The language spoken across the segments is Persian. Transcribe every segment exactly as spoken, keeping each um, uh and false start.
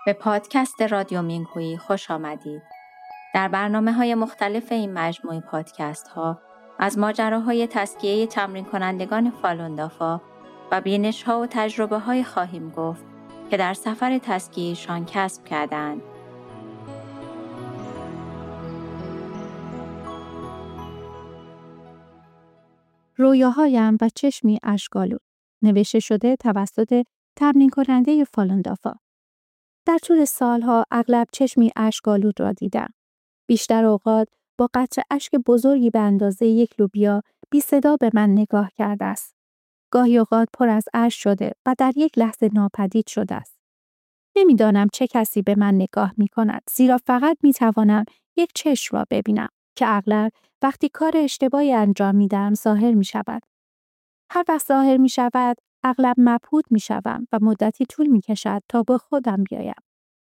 به پادکست رادیو مینگهویی خوش آمدید. در برنامه‌های مختلف این مجموعه پادکست‌ها از ماجراهای تسکیه تمرین کنندگان فالون دافا و بینش‌ها و تجربه‌های خواهیم گفت که در سفر تسکیه‌شان کسب کردند. رویاهایم و چشمی اشک‌آلود نوشته شده توسط تمرین کننده فالون دافا. در طول سالها اغلب چشمی اشک‌آلود را دیدم. بیشتر اوقات با قطره اشک بزرگی به اندازه یک لوبیا بی صدا به من نگاه کرده است. گاهی اوقات پر از اشک شده و در یک لحظه ناپدید شده است. نمیدانم چه کسی به من نگاه می کند، زیرا فقط می توانم یک چشم را ببینم که اغلب وقتی کار اشتباهی انجام می دهم ظاهر می شود. هر وقت ظاهر می شود، اغلب مبهوت می شوم و مدتی طول می کشد تا به خودم بیایم.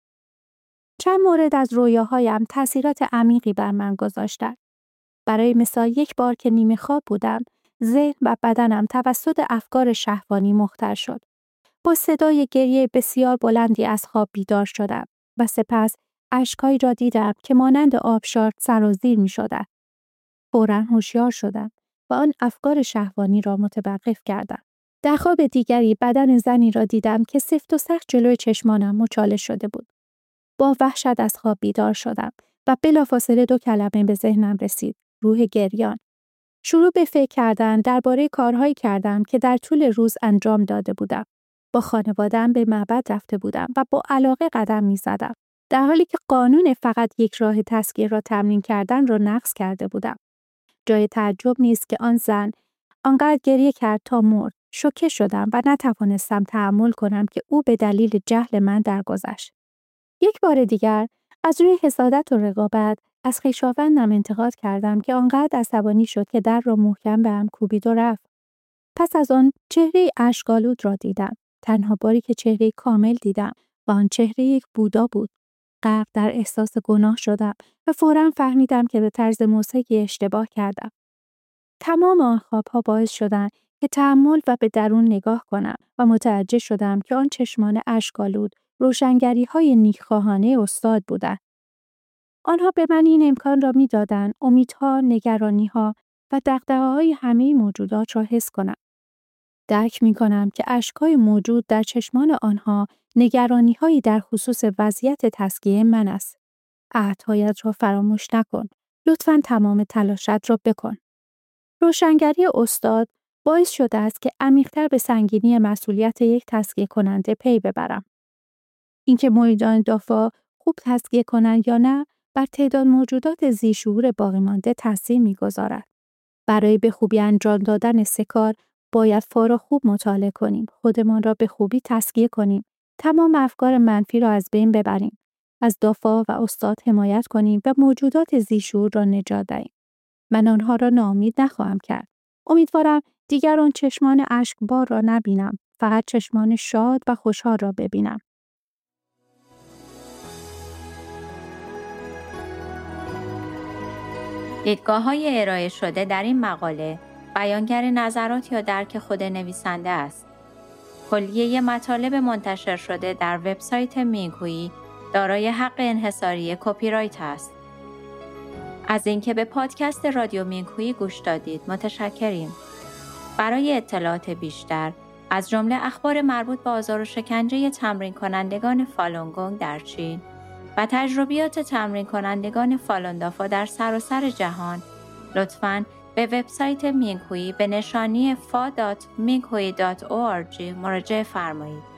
چند مورد از رویاهایم تأثیرات عمیقی بر من گذاشتند. برای مثال یک بار که نیمه خواب بودم، ذهن و بدنم توسط افکار شهوانی مختل شد. با صدای گریه بسیار بلندی از خواب بیدار شدم و سپس اشک‌هایی را دیدم که مانند آبشار سرازیر می شدند. فوراً هوشیار شدم و آن افکار شهوانی را متوقف کردم. در خواب دیگری بدن زنی را دیدم که سفت و سخت جلوی چشمانم مچاله شده بود. با وحشت از خواب بیدار شدم و بلافاصله دو کلمه به ذهنم رسید: روح گریان. شروع به فکر کردن درباره کارهایی کردم که در طول روز انجام داده بودم. با خانواده‌ام به معبد رفته بودم و با علاقه قدم می‌زدم، در حالی که قانون فقط یک راه تسکیه را تمرین کردن را نقض کرده بودم. جای تعجب نیست که آن زن آنقدر گریه کرد تا مرد. شوکه شدم و نتوانستم تحمل کنم که او به دلیل جهل من درگذشت. یک بار دیگر از روی حسادت و رقابت از خویشاوندم انتقاد کردم که آنقدر عصبانی شد که در را محکم به هم کوبید و رفت. پس از آن چهره اشک‌آلود را دیدم. تنها باری که چهره کامل دیدم و آن چهره یک بودا بود. غرق در احساس گناه شدم و فوراً فهمیدم که به طرز موسیقی اشتباه کردم. تمام آن خوابها باعث شدند که تأمل و به درون نگاه کنم و متوجه شدم که آن چشمان اشک‌آلود روشنگری‌های نیکخواهانه استاد بودند. آنها به من این امکان را می‌دادند امیدها، نگرانی‌ها و دغدغه‌های همه موجودات را حس کنم. درک می‌کنم که اشک‌های موجود در چشمان آنها نگرانی‌هایی در خصوص وضعیت تسکیه من است. عهدهایت را فراموش نکن. لطفاً تمام تلاشت را بکن. روشنگری استاد باعث شده است که عمیق‌تر به سنگینی مسئولیت یک تسکیه کننده پی ببرم. اینکه مریدان دافا خوب تسکیه کنند یا نه بر تعداد موجودات ذی‌شعور باقی مانده تاثیر می‌گذارد. برای به خوبی انجام دادن سه کار باید فا را خوب مطالعه کنیم، خودمان را به خوبی تسکیه کنیم، تمام افکار منفی را از بین ببریم، از دافا و استاد حمایت کنیم و موجودات ذی‌شعور را نجات دهیم. من آنها را ناامید نخواهم کرد. امیدوارم دیگر آن چشمان اشکبار را نبینم، فقط چشمان شاد و خوشحال را ببینم. دیدگاه‌های ارائه شده در این مقاله بیانگر نظرات یا درک خود نویسنده است. کلیه مطالب منتشر شده در وبسایت مینگهویی دارای حق انحصاری کپی رایت است. از اینکه به پادکست رادیو مینگهویی گوش دادید متشکریم. برای اطلاعات بیشتر از جمله اخبار مربوط به آزار و شکنجه تمرین کنندگان فالون گونگ در چین و تجربیات تمرین کنندگان فالون دافا در سراسر جهان، لطفاً به وبسایت مینگهویی به نشانی فا دات مینگهویی دات او آر جی مراجعه فرمایید.